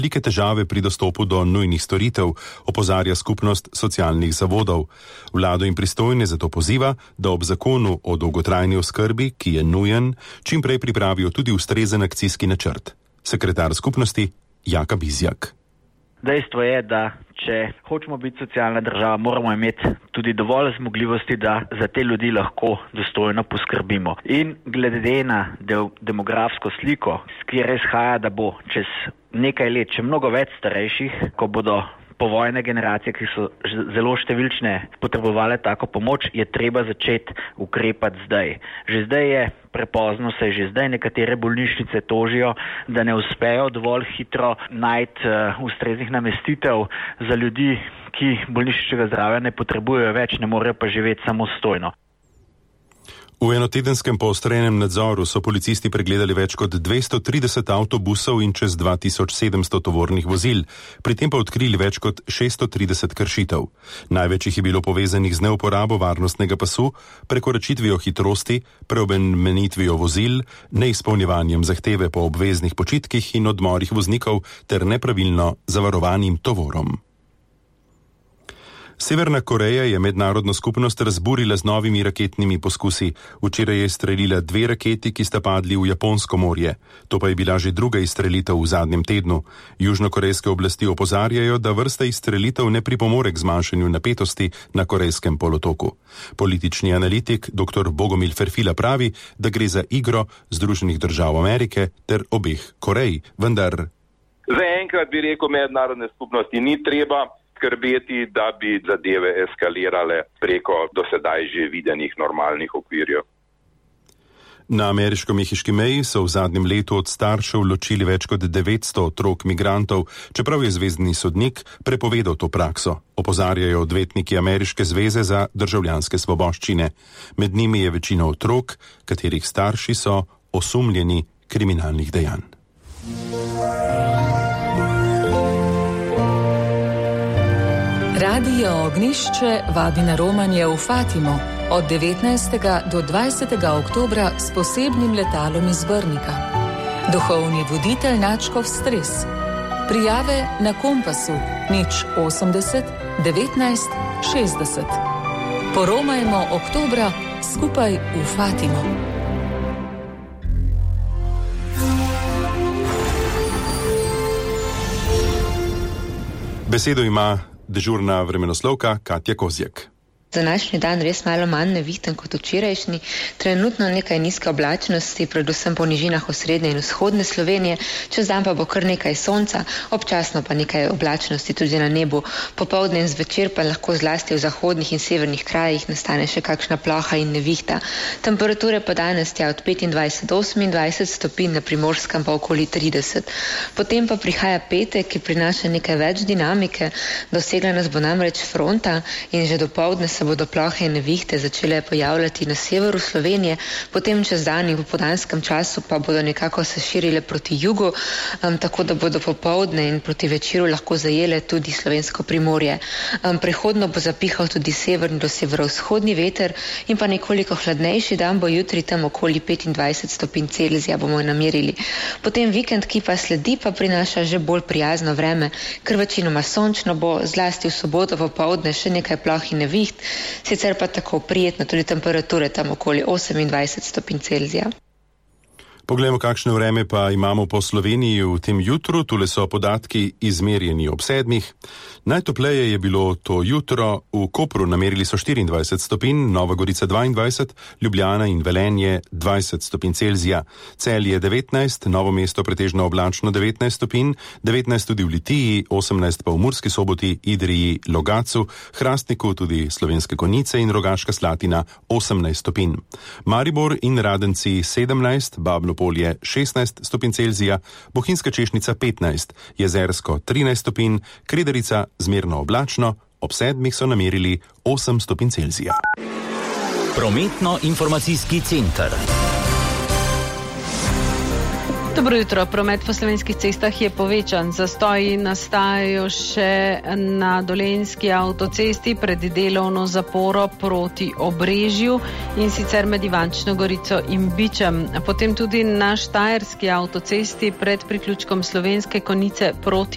velike težave pri dostopu do nujnih storitev, opozarja skupnost socialnih zavodov. Vlado in pristojne zato poziva, da ob zakonu o dolgotrajni oskrbi, ki je nujen, čim prej pripravijo tudi ustrezen akcijski načrt. Sekretar skupnosti Jaka Bizjak. Dejstvo je, da če hočemo biti socialna država, moramo imeti tudi dovolj zmogljivosti, da za te ljudi lahko dostojno poskrbimo. In glede na demografsko sliko, s kjer izhaja, da bo čez nekaj let še mnogo več starejših, ko bodo povojne generacije, ki so zelo številčne, potrebovale tako pomoč, je treba začeti ukrepati zdaj. Že zdaj je prepozno, se že zdaj nekatere bolnišnice tožijo, da ne uspejo dovolj hitro najti ustreznih namestitev za ljudi, ki bolnišničnega zdravja ne potrebujejo več, ne morejo pa živeti samostojno. V enotedenskem poostrenem nadzoru so policisti pregledali več kot 230 avtobusov in čez 2700 tovornih vozil, pri tem pa odkrili več kot 630 kršitev. Največ jih je bilo povezanih z neuporabo varnostnega pasu, prekoračitvijo hitrosti, preobremenitvijo vozil, neizpolnjevanjem zahteve po obveznih počitkih in odmorih voznikov ter nepravilno zavarovanim tovorom. Severna Koreja je mednarodno skupnost razburila z novimi raketnimi poskusi. Včeraj je izstrelila 2 raketi, ki sta padli v Japonsko morje. To pa je bila že druga izstrelitev v zadnjem tednu. Južnokorejske oblasti opozarjajo, da vrsta izstrelitev ne pripomore k zmanjšanju napetosti na Korejskem polotoku. Politični analitik dr. Bogomil Ferfila pravi, da gre za igro Združenih držav Amerike ter obeh Korej, vendar zaenkrat bi rekel, mednarodne skupnosti ni treba skrbeti, da bi zadeve eskalirale preko dosedaj že videnih normalnih okvirjev. Na ameriško-mehiški meji so v zadnjem letu od staršev ločili več kot 900 otrok migrantov, čeprav je zvezni sodnik prepovedal to prakso, opozarjajo odvetniki Ameriške zveze za državljanske svoboščine. Med njimi je večina otrok, katerih starši so osumljeni kriminalnih dejanj. Radio Ognjišče vabi na romanje v Fatimo od 19. do 20. oktobra s posebnim letalom iz Brnika. Duhovni voditelj Načkov Stres. Prijave na Kompasu 080 19 60. Poromajmo oktobra skupaj v Fatimo. Besedo ima dežurna vremenoslovka Katja Kozjek. Današnji dan res malo manj nevihten kot včerajšnji, trenutno nekaj nizke oblačnosti, predvsem po nižinah osrednje in vzhodne Slovenije, čez dan pa bo kar nekaj sonca, občasno pa nekaj oblačnosti tudi na nebu. Popoldne in zvečer pa lahko zlasti v zahodnih in severnih krajih nastane še kakšna ploha in nevihta. Temperature pa danes tja od 25 do 28 stopinj, na Primorskem pa okoli 30. Potem pa prihaja petek, ki prinaša nekaj več dinamike, dosegla nas bo namreč fronta in že dopoldne se bodo plohe in nevihte začele pojavljati na severu Slovenije, potem čez dan in v popoldanskem času pa bodo nekako se širile proti jugu, tako da bodo popoldne in proti večeru lahko zajele tudi slovensko Primorje. Prehodno bo zapihal tudi severni do severovzhodni veter in pa nekoliko hladnejši dan bo jutri, tam okoli 25 stopinj Celzija bomo namerili. Potem vikend, ki pa sledi, pa prinaša že bolj prijazno vreme, ker večinoma sončno bo, zlasti v soboto popoldne še nekaj ploh in neviht, sicer pa tako prijetno tudi temperature tam okoli 28 stopinj Celzija. Poglejmo, kakšno vreme pa imamo po Sloveniji v tem jutru. Tule so podatki izmerjeni ob 7. Najtopleje je bilo to jutro. V Kopru namerili so 24 stopinj, Nova Gorica 22, Ljubljana in Velenje 20 stopinj Celzija. Celje 19, Novo mesto pretežno oblačno 19 stopinj, 19 tudi v Litiji, 18 pa v Murski Soboti, Idriji, Logatcu, Hrastniku, tudi Slovenske Konjice in Rogaška Slatina 18 stopinj. Maribor in Radenci 17, Babno Polje 16 stopinj Celzija, Bohinjska Češnica 15, Jezersko 13 stopinj, Krederica zmerno oblačno, ob 7 so namerili 8 stopinj Celzija. Prometno-informacijski center. Dobro jutro. Promet po slovenskih cestah je povečan. Zastoji nastajajo še na Dolenjski avtocesti pred delovno zaporo proti Obrežju in sicer med Ivančno Gorico in Bičem. Potem tudi na Štajerski avtocesti pred priključkom Slovenske Konjice proti